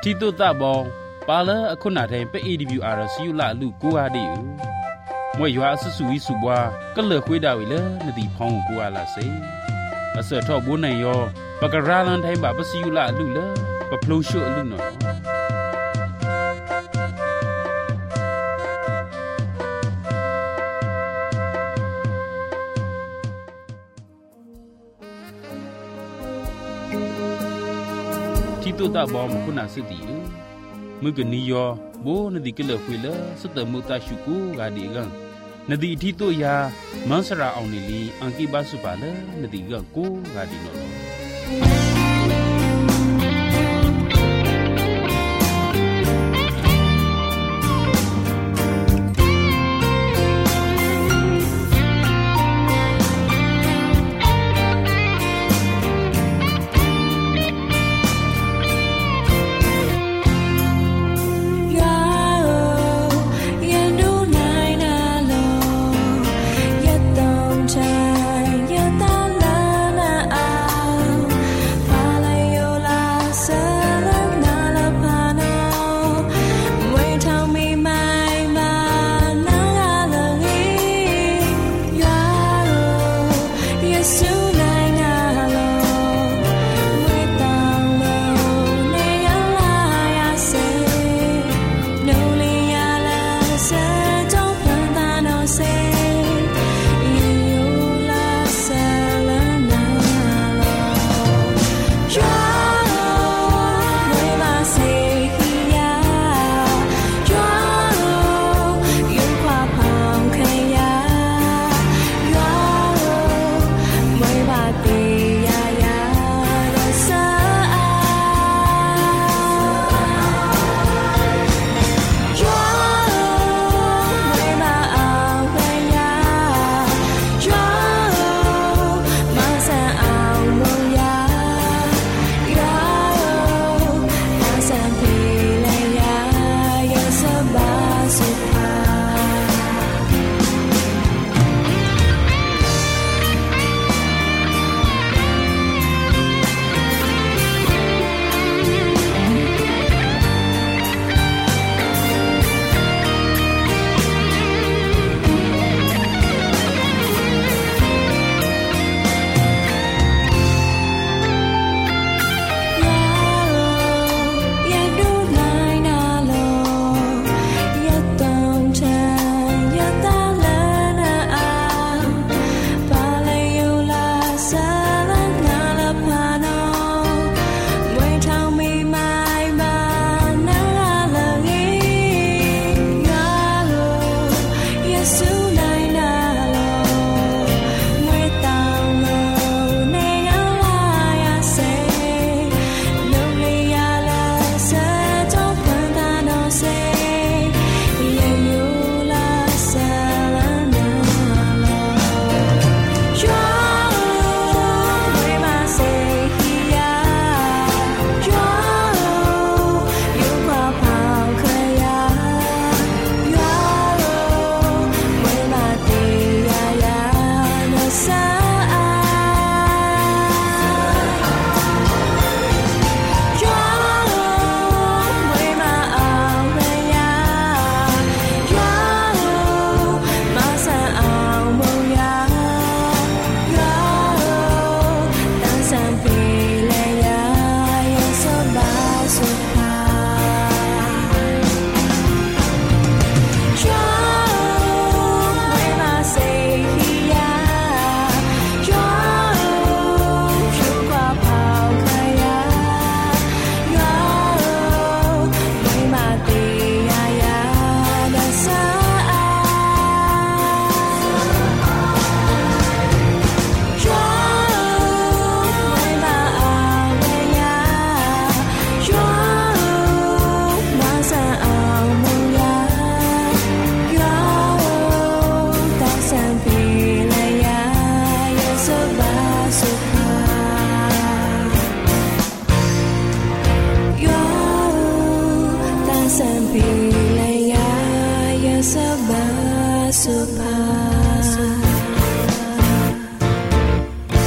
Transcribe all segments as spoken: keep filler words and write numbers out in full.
ที่ตัวตาบองปาละอคุณาแทนไป เอ ดี บิว อาร์ ซิยุละลูกูอาดิอูมวยยัวสุสุวิสุบัวก็เลือกคุยดาวิเลนดีพองกูอาลาเซอาเสทอบุญนายอปากราลันไทยบาปซิยุละลูเลปะพลูชุลูนอที่ตัวตาบอมคุณาสติอูมือกันนิยอโบนดีก็เลือกคุยเลสเตมุตาชุกูกาดีกันนดีที่ตัวยามันสระเอานิลีอังกีบาสุบาเลนดีกันกูกาดีโนโล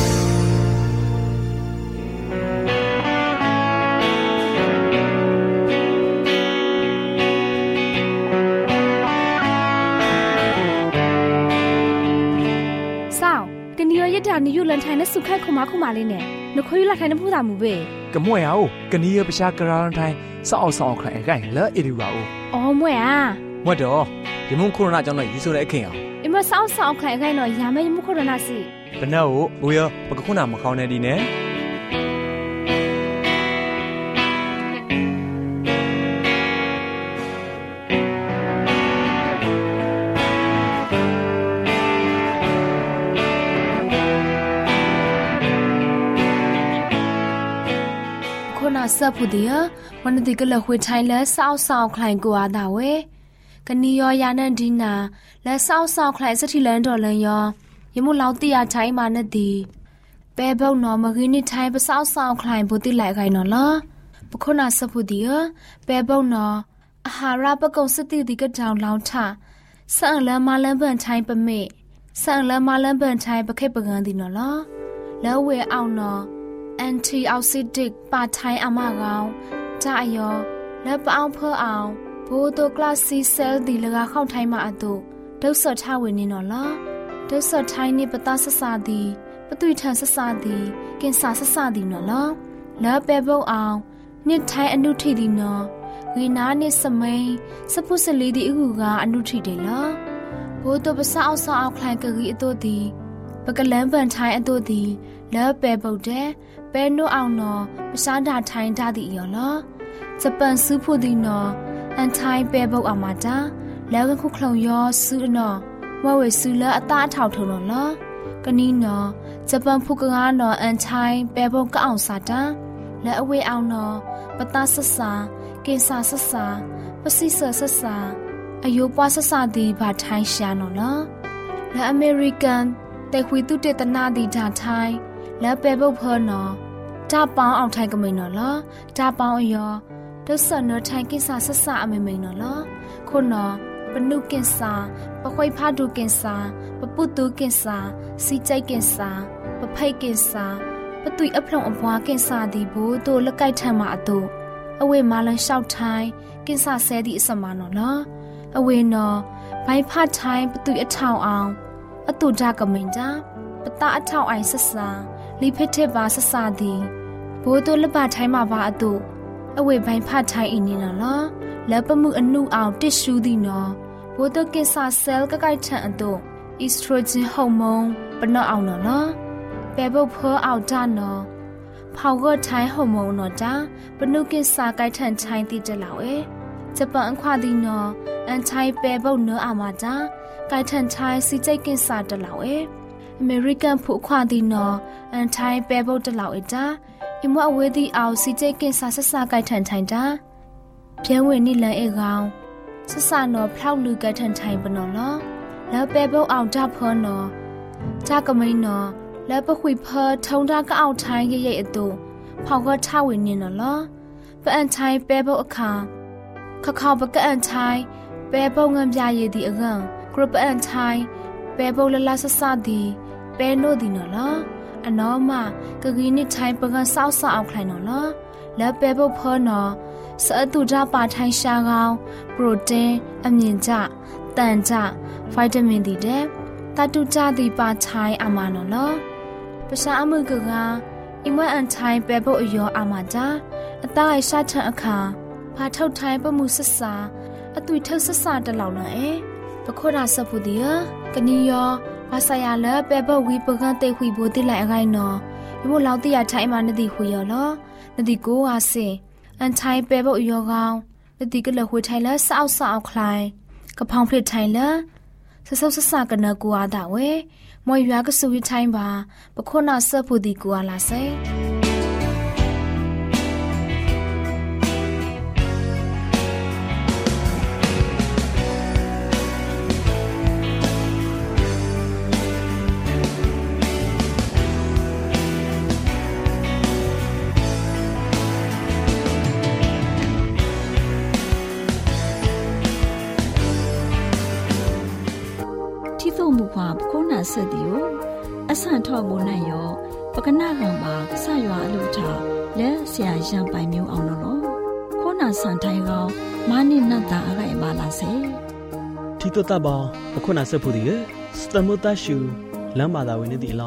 เ你又冷台那苏开苦麻苦麻哩呢？你可以来台那不打木呗？ 个么呀哦，跟你也不下个冷台，少少看看了一溜啊哦。哦么呀？ 么的，你们可能那将来一手来看啊。 你们少少看看呢，也没你们可能那是。 不那哦，我要不可能么好那里呢？ สพุดีวันนี้ก็เลยคุยไทยและสาวสาวใครกว่าดาวเวกันนี้ยอยานันดีนาและสาวสาวใครสักทีเล่นดอเลยยอยังมุ่งเล่าตียาไทยมานาดีเป้เบลนอมาคืนนี้ไทยเป็นสาวสาวใครบุตรไหลไกนอละบุคคลน่ะสพุดีเป้เบลนออาหาราประกอบสติดีก็ดาวเล่าท่าสั่งแล้วมาเล่นเบิ่นไทยเป็นเมสั่งแล้วมาเล่นเบิ่นไทยเป็นแค่เป็นกันดีนอละแล้วเวเอานอantioxidant ปาไทยอามาเกาจ่ายอและปเอาเพื่อเอาโบโตกลาซีเซลดีละเข้าไทยมาอตุดาวสดทาวินินอละดาวสดไทยนี่ปตาสสาดีปตุยทันสสาดีเกณฑ์สาสสาดีนอละและเปเบลเอานิไทยอนุทิดีนอวีนานิสมัยสปุสลีดีอูกาอนุทิเดละโบโตภาษาเอาสาเอาคลายกะกีอตุดีปะกะแลมบันไทยอตุดีและเปเบลเดเป็นโนเอานอภาษาดาไทยดาดิยอละจะเป็นซื้อผู้ดีนออันไทยเปบอกอามาจ้าแล้วก็คุกคลองยอซื้อนอว่าเวซื้อแล้วอัตราเท่าเท่านั้นละก็นี่นอจะเป็นผู้กงานออันไทยเปบอกก็เอาซาจ้าและเอาเวเอานอปตาสสาเกษาสสาปศิเสสสาอายุปาสสาดีบาไทยชานอละและอเมริกันแต่คุยตุเตตนาดีดาไทยและเปบอกเพอนอจ้าป้าเอาไทยก็ไม่นอละจ้าป้าอยอดสนอไทยกินสาสสะอเมไม่นอละคนนอปนุกินสาปะคอยพาดูกินสาปะปุตูกินสาสีใจกินสาปะไพกินสาปะตุยอพลงอภวากินสาดีโบโตละไกไทยมาอตุอเวมาลังชาวไทยกินสาเสดีสมานอละอเวนอใบพาไทยปะตุยอทาวเอาอตุดาก็ไม่จ้าปะตาอทาวไอสสาลีเพเทบาสสาดีโบโตละบาไทยมาบาอตุอเวใบพาไทยอินีนะละแล้วปะมืออนูเอาติชูดีนอโบโตเกซาเซลก็ใกล้ทันอตุอีสโตรเจนฮอร์โมนปะนอเอานอละเปเบลเพอเอาจานอพาวเวอร์ไทยฮอร์โมนนอจ้าปะนูเกซาใกล้ทันไทยติจะเหล่าเอจะปะอันควาดีนออันไทยเปเบลเนออามาจ้าใกล้ทันไทยสิใจเกซาจะเหล่าเออเมริกันผู้ควาดีนออันไทยเปเบลจะเหล่าเอจ้าอิมว่าเวดีเอาสิเจกินสาสสาไกทันไทยจ้าเพียงเวนี่เลยเอกเอาสสานอพลาวลือไกทันไทยปนอละแล้วเปเบลเอาจ้าเพอนอจ้าก็ไม่นอแล้วปะคุยเพอทงด้าก็เอาไทยใหญ่ๆอตุพอก็ท่าเวนี่นอละปะอันไทยเปเบลอคาข้าเขาปะก็อันไทยเปเบลเงินยาเยดีเอิงกรุปะอันไทยเปเบลละลาสสาดีเปโนดีนอละอันนอมากะกีนิไทยปะกันสาวสาวใครนอละแล้วเปเบลเพอนอสะตุจาปาไทยชาเกาโปรตีนอเมนจะตันจะวิตามินดีเดตาตุจาดีปาไทยอามานอละภาษาอเมริกาอิมว่าอันไทยเปเบลอยออามาจ้าอัตราไอชาทันอคาพาเท่าไทยปะมูสสาอตุยเท่าสสาตะเหล่าละเอปะโคราสพุดียกะนิยอภาษายาเลเปเบลวีปะกันเตหุยโบติไลไกนอยโมลาวติยาไทยมานดีหุยยอละนดีโกอาเซอันไทยเปเบลอยอกาวนดีก็เลยหุยไทยละสาวสาวคลายกะพองเพลไทยละสะเซาสะสากันนะกัวดาเวมอยยากะสวิไทยบาปะโคนาสพุดีกัวลาเซมุขวาโคนาเสดิโออสันทอบุนัยโยปกนากังบาสายออลุทาและเสียยังไปมิวเอานอโคนาสันไทยกามานินัตตาอะไรบาลาเซที่ตัวตาบาโคนาเสพุดีสตมุตาชูลัมบาดาวินดีลา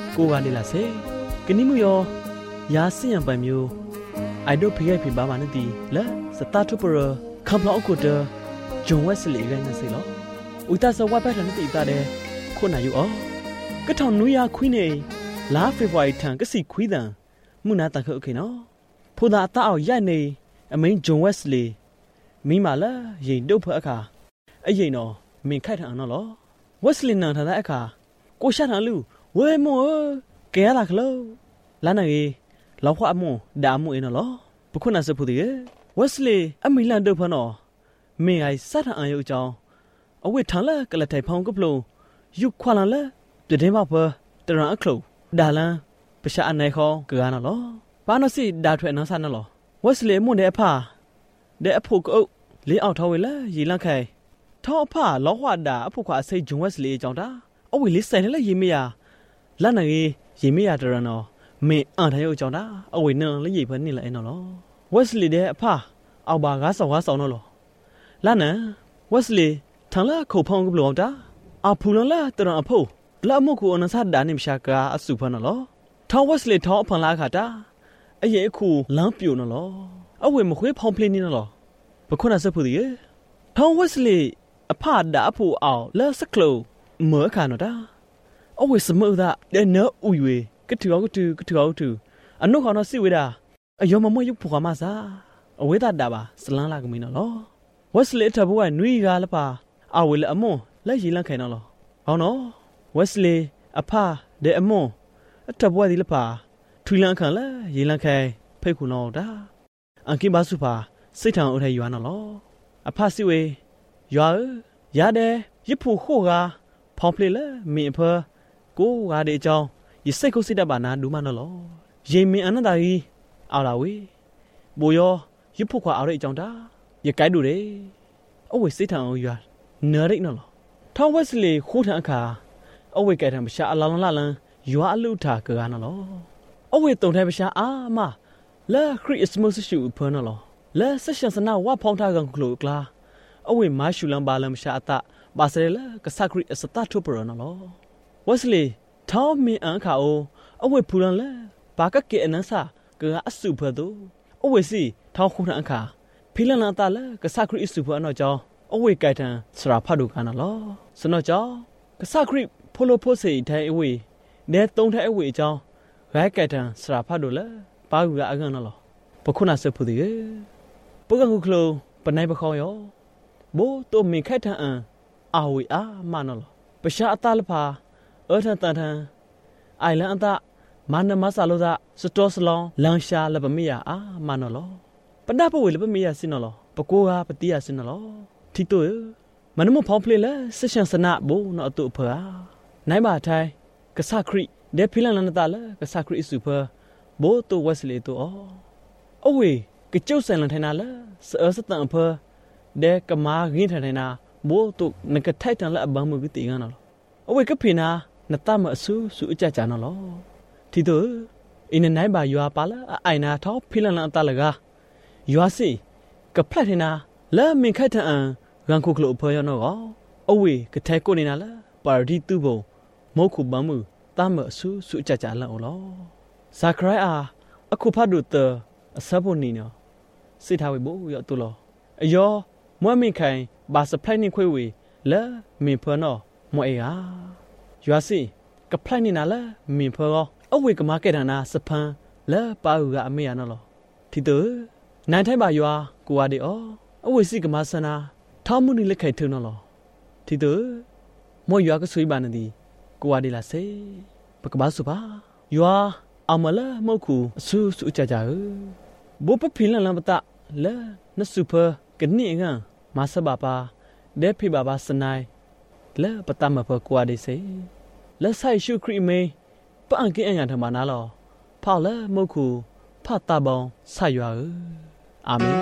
ကိုကနေလာစေကနိမှုယောယာစင်ယံပိုင်မျိုးအိုက်ဒိုဖိဖိဘာမနတီလဲစတာတူပရကမ်ပလောက်ကိုတဂျွန်ဝက်စလီကနေစေလောဥတဆဝတ်ပတ်တဲ့တီတာတဲ့ခုနာယူအောကထောင်နူယာခွီးနေလာဖေဖော်ဝါရီထံကစီခွီးတန်မှုနာတန်ခုတ်ခေနော်ဖိုသာအတအောင်ရိုက်နေအမင်းဂျွန်ဝက်စလီမိမာလာရင်တုတ်ဖအခါအရင်တော့မင်ခိုက်ထန်နော်လောဝက်စလီနန်ထတဲ့အခါကိုရှာထန်လူဝဲမောကဲလာခလို့လာနေလောက်ခွာမွန်ဒါမှုအင်းနော်ပခုနာစဖူဒီဝက်စလီအမီလန်တုတ်ဖနော်မင်းအိုင်စတ်ထန်အယုတ်ကြောင်းအဝိထန်လာကလထိုင်ဖောင်းကပလုံးယူခွာလာလဲတတဲ့မဖတရန်အခလို့ဒါလန်ပရှာအနေခေါကရနော်လောဘာနစီဒါထွဲနော်ဆန်နော်ဝက်စလီမွန်တဲ့အဖာတဲ့အဖို့ကုတ်လေးအောင်ထောင်းဝဲလာရီလန့်ခိုင်ထောင်းအဖလောဟွာဒါအဖို့ခွာအစိတ်ဂျွန်ဝက်စလီအကြောင်းတာအဝိလေးဆိုင်လဲရေမရလက်နေရေမရတရနော်မင်းအန်ထိုင်အကြောင်းတာအဝိနန်လေးရေဖနေလဲနော်လောဝက်စလီတဲ့အဖအောက်ပါကားဆောင်ကားဆောင်နော်လောလာနန်ဝက်စလီထန်လာခုတ်ဖောင်းကဘလောတာအဖူလန်လာတရန်အဖို့လာမခုအနဆတ်ဒါနိမရှာကာအစုဖနော်လောထောင်းဝက်စလီထောင်းအဖန်လာခါတာအရဲ့အခုလမ်းပြိုနော်လောအဝိမခွေးဖောင်းပလင်းနေနော်လောပခုနာစဖူဒီထောင်းဝက်စလီအဖဒါအဖို့အောင်လာစကလိုမောခါနော်တာအဝိစမောဒါတဲ့နော်ဥရွေကတူအောင်ကတူကတူအောင်တူအနုခေါနော်စီဝေတာအယောမမယုဖူခါမစာအဝေတာဒါပါစလန်းလာကမင်းနော်လောဝက်စလီထဘဝနွီကားလပါအဝေလအမွန်လက်ရီလန့်ခိုင်နော်လောဟောနော်ဝက်စလီအဖတဲ့အမွန်အထဘဝဒီလပါထွီလန့်ခံလာရီလန့်ခိုင်ဖိတ်ခုနော်တာအန်ကိဘာစုပါစိတ်ထံအုထိုင်ရွာနော်လောအဖစီဝေရွာရတဲ့ရဖို့ခို့ကဖောင်းပလေလေမင်းအဖကိုကတဲ့အကြောင်းရစိတ်ကိုစိတ်တပါနာဒူမနော်လောရေမင်းအနန္တာကြီးအော်လာဝေဘိုယောရဖို့ခွာအော်တဲ့အကြောင်းတာရကိုက်တူတယ်အဝိစိတ်ထံအုရွာနော်ရိတ်နော်လောထောင်းဝက်စလီခိုးထံအခါအဝိကဲထံမရှာအလောင်းလာလန်ရွာအလူထာကကနော်လောအဝိတုံထဲမရှာအာမလာခရစ်စမတ်ရှူဖနော်လောလာဆက်ရှန်စနာဝါဖောင်းထားကန်ကလိုကလာအဝိမာရှူလန်ဘာလမ်ရှာအတဘာစရလကဆခရစ်အစတထုပရနော်လောဝက်စလီထောင်းမင်အခါအိုအဝိဖူလန်လာဘာကကေအနဆာကအစုဖဒိုအဝိစီထောင်းခုထအခါဖီလန်လာတလာကဆခရစ်စုဖနော်ကြောင်းအဝိကဲတန်စရာဖတ်ဒုကနော်လောစနော်ကြောင်းကဆခရစ်ဖိုလိုဖိုစီထိုင်အဝိနဲတုံးတဲ့အဝိအကြောင်းရိုက်ကဲတန်စရာဖတ်ဒုလာပါကူကအကန်နော်လောပခုနာစဖူဒီပကငုခလိုပနိုင်ပခေါယောဘိုတိုမင်ခိုက်ထန်အန်အာဝီအာမနော်လောပရှာအတလဖာအောထန်တန်ထန်အိုင်လန်အတမနမဆာလို့သာစတောစလောင်းလန်ရှာလပမီယာအာမနော်လောပဒပဝေလပမီယာစင်နော်လောပကိုကပတိယာစင်နော်လောတီတိုမနမဖောင်းဖလေလဲဆရှန်စနာဘိုနော်အတုဖာနိုင်ပါထိုင်ကဆခရီဒေဖီလန်လန်တလာကဆခရီစုဖာဘိုတိုဝက်စလီတိုအောအဝေကကျုပ်ဆန်လန်ထိုင်နာလဲစောစတန်ဖာဒေကမာဂင်းထိုင်နာဘိုတိုနကထိုက်တန်လဲအဘမှုကတိငါနော်အဝေကဖိနာနတမအဆူစုအကြကြနော်လောတီတိုအင်းနိုင်ပါယွာပါလာအိုင်နာထောဖီလန်လန်တလာကယွာစီကဖလက်ထနာလာမင်ခိုက်ထန်ရန်ခုကလိုဖော်ရနော်အဝေကထဲကိုနေနာလာပါတီတူဘုံမုတ်ခုပမှုတမအဆူစုအကြကြလန်အော်လောဇာခရိုင်အာအခုဖတ်တို့တအစဖို့နီနော်စိထားဝေဘိုရတူလောအယောမွမင်ခိုင်ဘာစပလိုက်နေခွေဝေလာမင်ဖော်နော်မွေအာရွာစီကဖလိုက်နေနာလာမင်ဖော်အဝေကမာကဲတနာစပန်လာပါဟုကအမေရနော်လောတီတူနိုင်ထိုင်ပါရွာကိုဝါဒီအောအဝိစီကမဆနာထောင်းမှုနိလက်ခိုင်ထုံနော်လောတီတူမောရွာကဆွေးပါနေသည်ကိုဝါဒီလာစေပကဘာစုပါရွာအမလာမောက်ခုအဆူဆူကြကြဘောပဖီလန်လမ်ပတလဲနစုဖကနိငါမဆဘပါဒေဖိဘဘာစနိုင်လဲပတမဖကိုဝါဒီစေလက်ဆိုင်ရှုခရီမေပအန်ကိအညာထမနာလောဖောက်လဲမောက်ခုဖတ်တာပေါင်းဆရွာအာမင်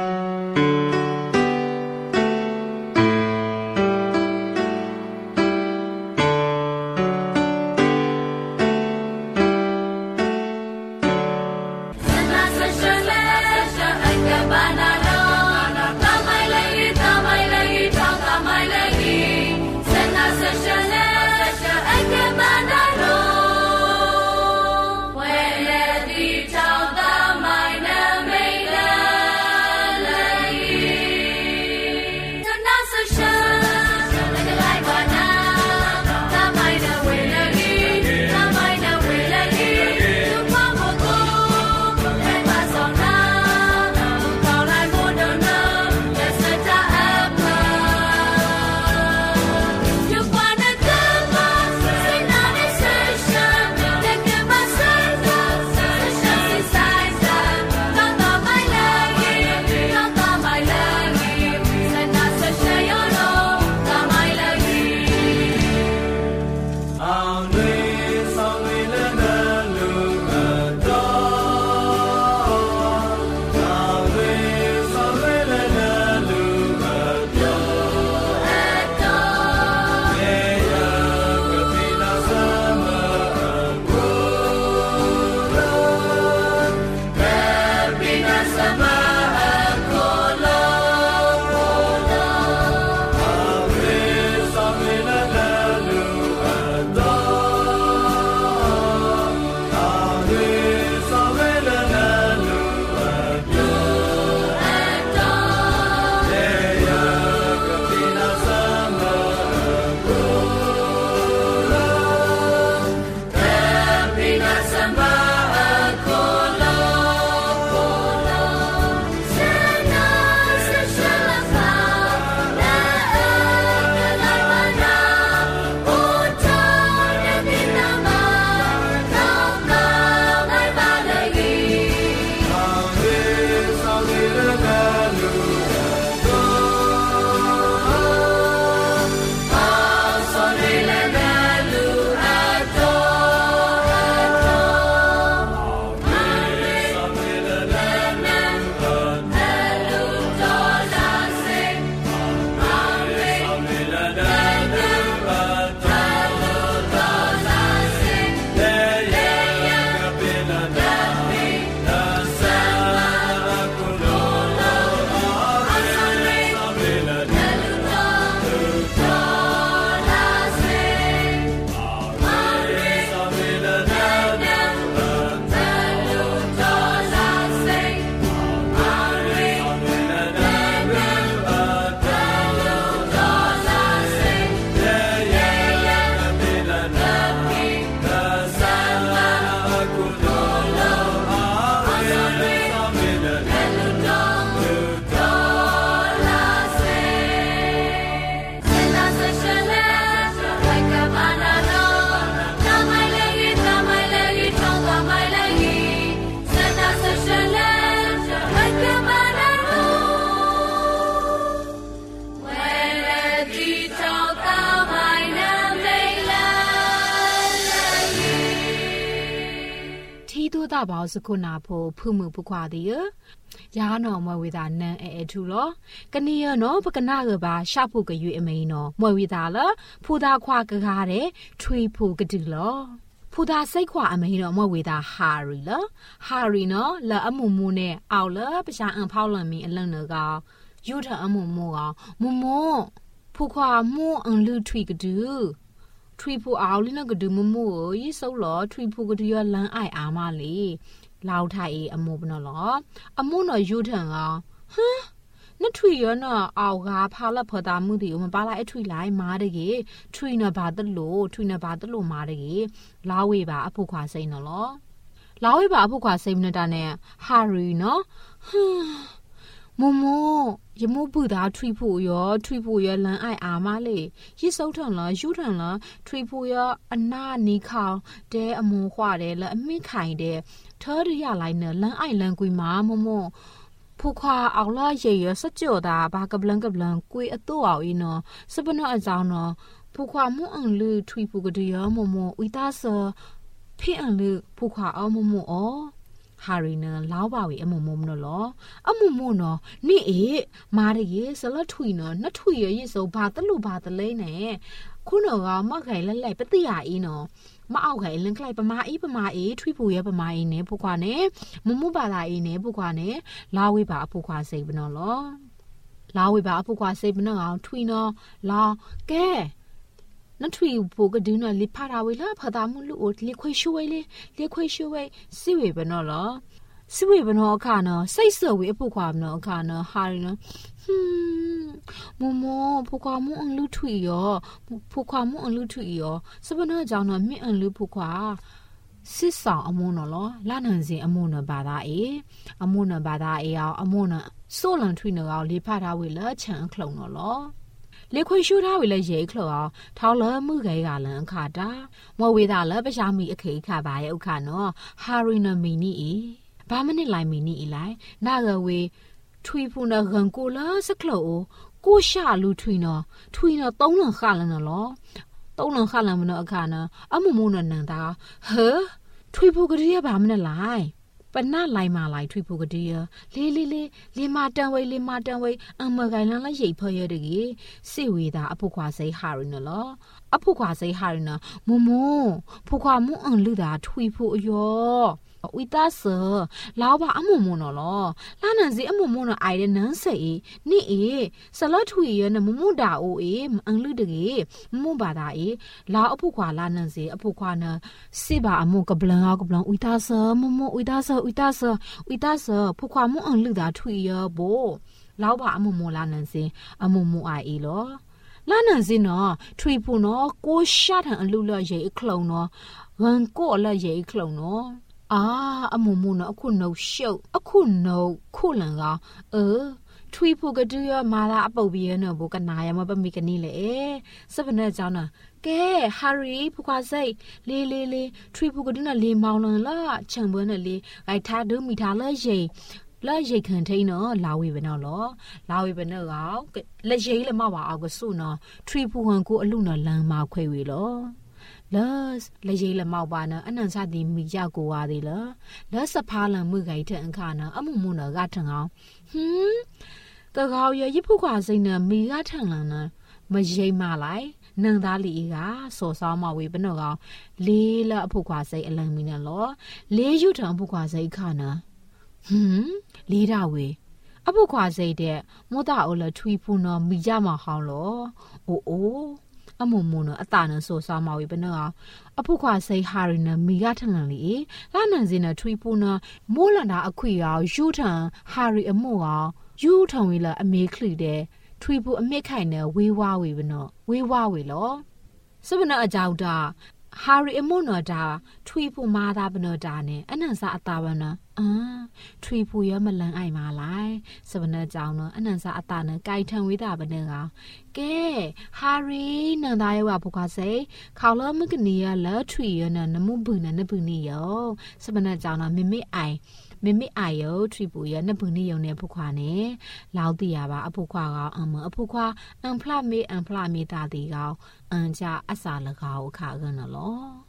多大包是可拿破父母不夸的哟，呀喏莫为他能爱出咯，跟你呀喏不跟那个吧，下铺个月没喏，莫为他了，铺大夸个哈的，吹铺个地咯。ผู้ดาไซขวาอเมริกามาเวดาฮารีละฮารีเนาะละอมูมูเนี่ยเอาละประชาอันพาวลันมีอันลังเนกายูทะอมูมูอ่ะมูมูผู้ขวามูอันลือทวีกดูทวีผู้เอาลินะกดูมูมูยี่เซาหลอทวีผู้กดูยอลังไออามาลีลาวไทยอมูบเนาะหรออมูเนาะยูทะอ่ะฮะนั่นทวียเนาะเอากาพาละพอตามือดิมันปาละไอทวีหลายมาเดกีทวีเนาะบาตะโลทวีเนาะบาตะโลมาเดกีลาเวบาอผู้ขวาไซเนาะหรอลาเวบาอผู้ขวาไซมเนาะตาเนี่ยฮารีเนาะมโมยมบุดาทวีผู้ยอทวีผู้ยอลันไออามาเลยยี่เซาทันละยูทันละทวีผู้ยออันนานีขาวเดอโมขวาเดละอมิไข่เดเธอได้ยาหลายเนอลันไอลันกุยมามโมผู้ควาเอาละเยอะสัจจดาบากำลังกำลังกุยอตัวเอาอีเนาะสปนอาจารย์เนาะผู้ความุ่งอันลือทวีผู้กระเดียมโมอุตาเซพี่อันลือผู้ควาเอาโมโมอ๋อฮารีเนอล้าวบ่าวีอโมโมเนาะหรออโมโมเนาะนี่เอมาเดเยสละทวีเนาะนัทวีเยโซบาตะลุบาตะเลยแน่คุณเนาะมะไข่ละไหลปะติยาอีเนาะมาเอาไข่เรื่องใกล้ประมาอีประมาเอทวีผู้เยประมาอีเนผู้ควาเนมุมุบาลาอีเนผู้ควาเนลาวิบาผู้ควาเซบเนาะหรอลาวิบาผู้ควาเซบเนาะทวีเนาะลาแกนั่นทวีผู้ก็ดูเนาะลิพาราวิลาพาตามุลุโอลิค่อยช่วยเลยลิค่อยช่วยสิเวบเนาะหรอสิเวบเนาะค่ะเนาะใส่เสื้อเวผู้ควาเนาะค่ะเนาะฮาริเนาะฮึมโมผู้ความุอันลุทวียอผู้ความุอันลุทวียอสปนเจ้าเนาะมิอันลุผู้ควาစစ်ဆောင်အမုံနော်လာနန်စင်အမုံနဘာသာအေအမုံနဘာသာအေအောင်အမုံနဆိုလန်ထွေနော်လေဖထားဝေလချန်ခလုံနော်လေခွေရှူထားဝေလရေခလောထောင်းလမှုကေကလန်ခါတာမဝေတာလပရှာမီအခေခါပါရဲ့ဥခနော်ဟာရီနမီနီအေဘာမနစ်လိုက်မီနီအေလိုက်နာကဝေထွေဖူနဂန်ကိုလာစခလောကိုရှာလူထွေနော်ထွေနော်သုံးလန်ခါလန်နော်သုံးလန်ခါလန်မနော်အခါနော်အမမုံနနန်တာဟဲထွေဖူကလေးရပါမနဲ့လိုက်ပနလိုက်မာလိုက်ထွေဖူကလေးရလေးလေးလေးလေးမတန်ဝဲလေးမတန်ဝဲအမကိုင်လန်လိုက်ရိတ်ဖွဲ့ရတကြီးစိဝေတာအဖုခွာစိဟာရနော်လောအဖုခွာစိဟာရနော်မမဖုခွာမွန်အန်လူတာထွေဖူအယောဝိတာဆာလောဘအမမနော်လောလာနန်စီအမမနော်အိုင်ရနန်းစေနိအေဆလတ်ထွေရနမမဒါအိုအေအန်လူတကြီးမမဘာသာအေလာအဖုခွာလာနန်စီအဖုခွာနစိဘာအမကဘလန်ကဘလန်ဝိတာဆာမမဝိတာဆာဝိတာဆာဝိတာဆာဖုခွာမအန်လူတာထွေရဘောလောဘအမမလာနန်စီအမမအိုင်အေလောလာနန်စီနော်ထွေဖူနော်ကိုရှာထန်အလူလရေခလုံနော်ဝန်ကိုလရေခလုံနော်အာအမမနအခုနှုတ်ရှုပ်အခုနှုတ်ခုလန်ကเออထွေဖို့ကတူရမာလာအပုတ်ပြရနော်ဘကနာရမပမိကနီလေစပနဲ့ကြောင်းနော်ကဲဟာရီဖခွာစိတ်လေးလေးလေးထွေဖို့ကတူနော်လေးမောင်းလန်လာချံပွဲနဲ့လေးဂိုက်ထားဒုမိထားလဲရိလာရိတ်ခန်ထိန်နော်လာဝေပဲနော်လောလာဝေပဲနော်လက်ရိတ်လည်းမပါအောင်ကဆုနော်ထွေဖို့ဟန်ကိုအလူနော်လမ်းမခွေဝေလောလောလေရေလမောက်ပါနော်အနန်စားတိမိကြကိုဝါသေးလားလောစဖားလံမှုခိုင်တဲ့အခါနော်အမှုမှုနော်ကထံအောင်ဟင်းကကောက်ရရဖုခွာစိတ်နဲ့မိကထံလံနော်မရိမလိုက်နန်သားလီကစော်စောင်းမဝေဘနော်ကောင်လေးလအဖုခွာစိတ်အလံမီနော်လောလေးယူထံဖုခွာစိတ်ခါနော်ဟင်းလေးတာဝေအဖုခွာစိတ်တဲ့မောတာအိုလထွီဖူနော်မိကြမဟောင်းလောအိုအိုအမမနအတာနဆိုဆာမဝေဘနော်အဖုခွာစိဟာရနမိကထန်လန်လီလာနန်စင်နထွေပူနမိုးလန်တာအခွေရောယူထန်ဟာရီအမို့ရောယူထန်ဝေလာအမေခလီတဲ့ထွေပူအမစ်ခိုင်နဝေးဝါဝေဘနော်ဝေးဝါဝေလောစပနအကြောက်တာဟာရီအမို့နော်တာထွေပူမာတာဘနော်တာနဲ့အနန်စာအတာဘနော်အာထွေပူရမလန်အိုင်မာလိုက်စပနကြောင်နော်အနန်စာအတာနဲ့ကြိုင်ထန်ဝေးတာဘနော်ကကဲဟာရီနန်သားရဲ့ဝဖုခွာစိခေါလမကနီရလထွေရနနမှုဘုန်နဘုန်နီယောစပနကြောင်နော်မမေအိုင်မမေအိုင်ယောထွေပူရနဘုန်နီယောနဲ့ဖုခွာနဲ့လောက်တီရပါအဖုခွာကအမအဖုခွာအန်ဖလာမေအန်ဖလာမေတာတီကောအန်ကြအစာလကောအခါကနော်လော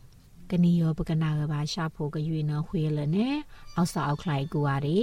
กันนี้ยอปกนาบาชาโพกยุยเนคุยเลยเนะเอาสาวใครกูว่าดิ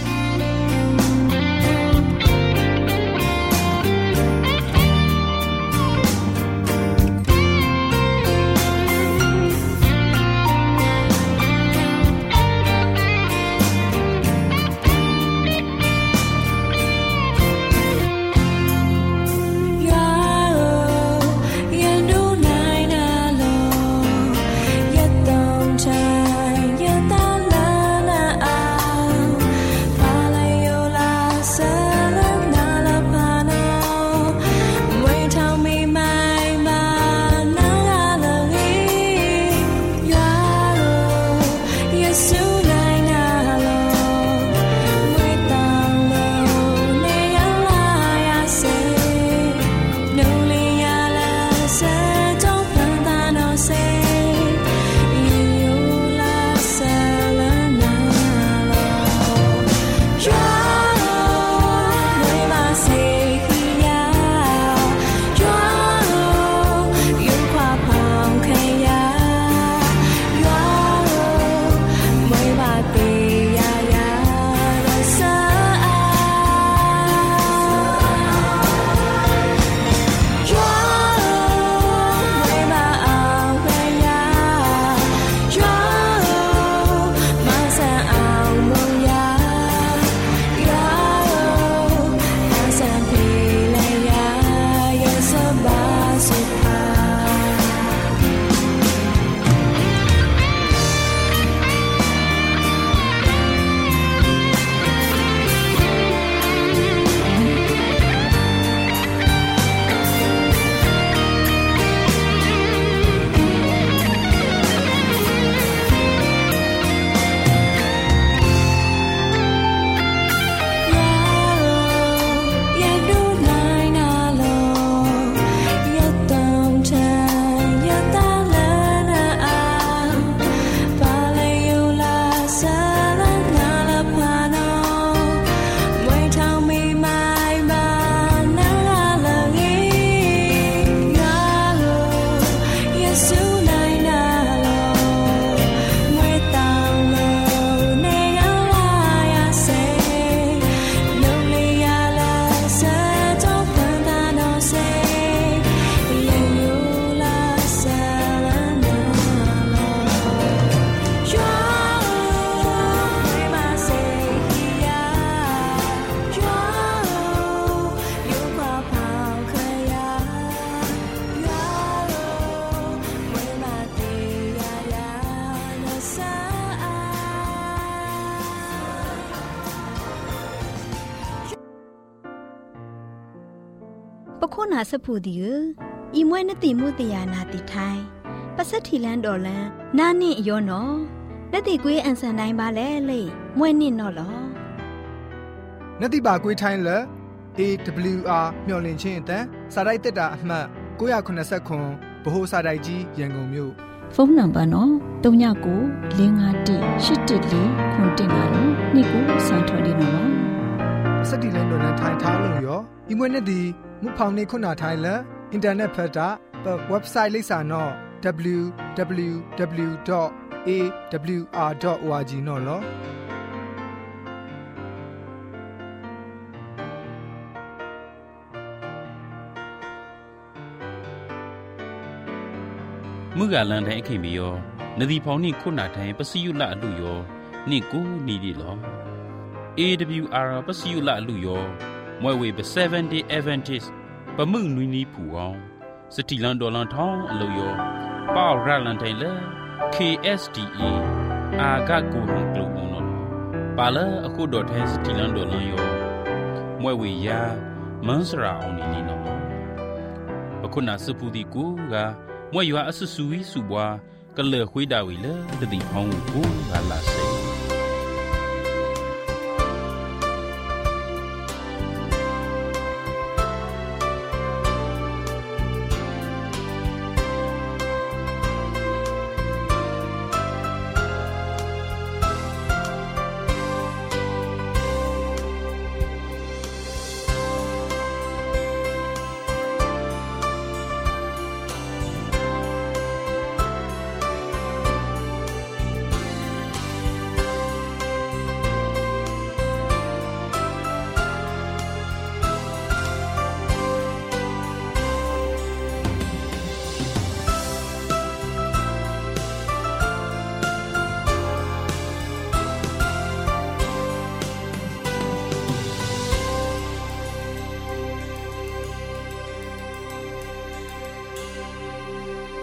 ปะโคนาสพูดิวอีมวยนติมุตยานาติไทยปัสสถิลันดอลันนานี่ยอนอนติกวยอันสันไดบาเลเลมวยนี่นอลอนติบากวยไทยเล เอ ดับเบิลยู อาร์ မျှော်လင့်ခြင်းအတန်းစာရိုက်တက်တာအမှတ်ကိုးခုနှစ်ဗဟိုစာရိုက်ကြီးရန်ကုန်မြို့ဖုန်းနံပါတ်နော်၃၉၉၄၅၁၈၁၄ခုတင်ပါနော်နေ့ကိုစံထွက်နေနော်စတိလန်တော်လန်ထိုင်ထားလို့ရောဤမွေးနဲ့ဒီမူဖောင်နေခုနာထိုင်လန်အင်တာနက်ဖက်တာ website လိပ်စာနော် ดับเบิลยู ดับเบิลยู ดับเบิลยู ดอท เอ ดับเบิลยู อาร์ ดอท โอ อาร์ จี နော်လောมื่อกาลันไทยขิมียอนดีพาวนี่คุณาไทยปะสิยุละลุยอนี่กูนี่ดิลอ เอ ดับเบิลยู อาร์ ปะสิยุละลุยอมวยเวเปเซเว่นเดย์ Adventist ปะมึงนุยนี่ผู้เอาสติลันดอลันทองอลุยอป้าวราลันไทยเล เค เอส ดี เอ อากากูฮังกลูออนปาละอะคูดอทเฮสติลันดอลันยอมวยเวยามันสราเอานี่นี่นอปะคุณาสพุดิกูกามวยยาอสุสุวิสุบวากะเลခွေးတာဝီလေတတိဖောင်းကိုဂါလာစေ